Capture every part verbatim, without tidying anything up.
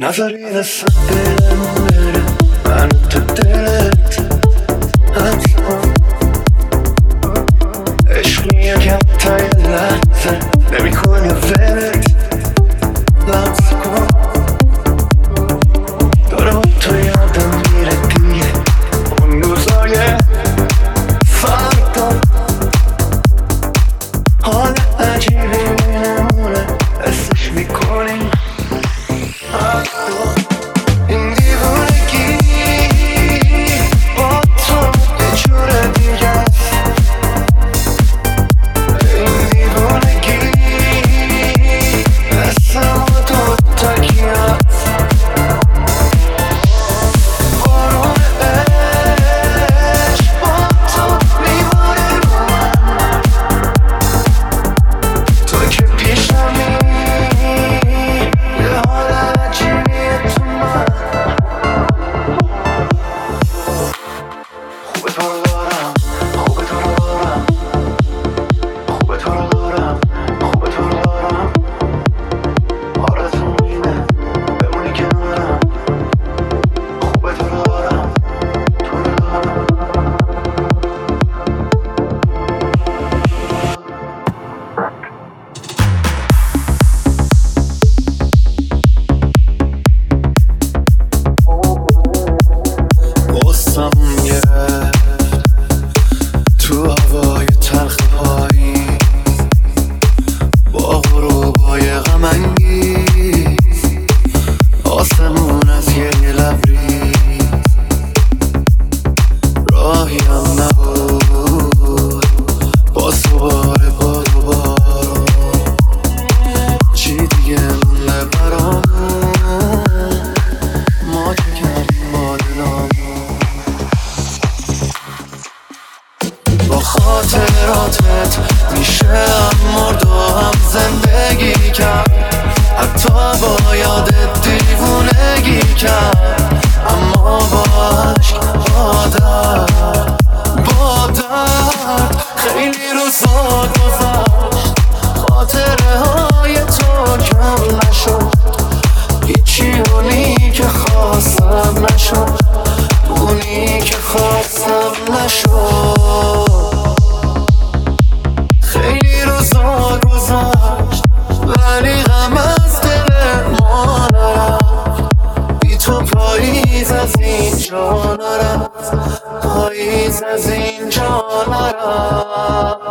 نذاری دست دلم بره من تو دلت حتما عشقی یکم تا یه لحظه نمی کنه ولت لمس کن داره با تو یادم میره دیگه اون روزای فردا حال عجیبی نمونه حسش میکنی این دیوانگی با تو یه جور دیگه است این دیوانگی مثل ما دوتا کی هست بارون عشق با تو میباره رو من تو که پیشمی یه حال عجیبیه تو من خوبه تو رو دارم خوبه تو رو دارم خوبه تو رو دارم خوبه تو رو دارم آرزوم اینه بمونی کنارم خوبه تو رو دارم تو رو دارم قصم گرفت تو هوای تلخ پایین با غروبای غم انگیز آسمون از گریه لبریز راهی هم نبود با سوار باد و بارون چی دیگه مونده برامون ما که کردیم مالنامون با خاطراتت میشه هم مرد و هم زندگی کرد حتی با یادت دیوونگی کرد اما با عشق با درد با درد خیلی روزا گذشت خاطره های تو کم نشد هیچی اونی که خواستم نشد اونی که خواستم نشد خیلی روزا گذشت ولی غم از دل ما نرفت بی تو پاییز از اینجا نرفت پاییز از اینجا نرفت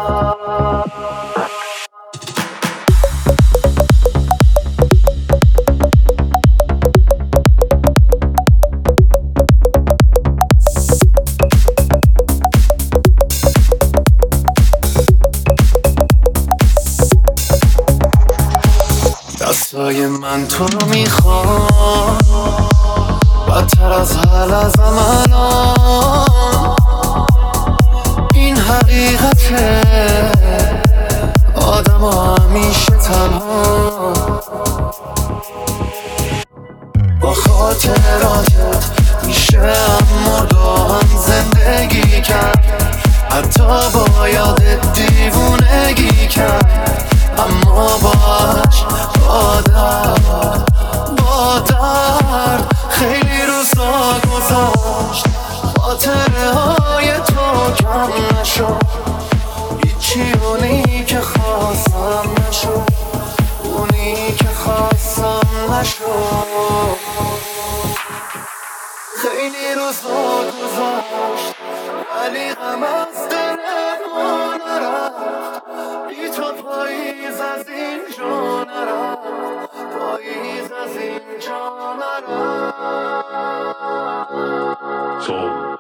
دستای من تو رو میخوام بدتر از حل از الان این حقیقته آدم ها همیشه تنها با خاطراتت میشه هم مرد و هم زندگی کرد حتی با یادت دیوونگی کرد اما با عشق با درد با درد خیلی روزا گذشت خاطره های تو کم نشد هیچی اونی که خواستم نشد اونی که خواستم نشد خیلی روزا گذشت ولی غم از دل ما نرفت بی تو پاییز از اینجا نرفت پاییز از اینجا نرفت